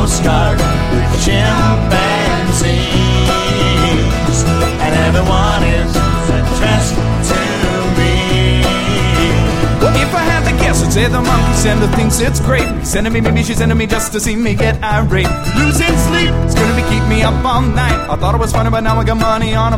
postcard with chimpanzees, and everyone is addressed to me. If I had to guess, I'd say the monkey sender thinks it's great. Sending me, maybe she's sending me just to see me get irate. Losing sleep, it's gonna be keep me up all night. I thought it was funny, but now I got money on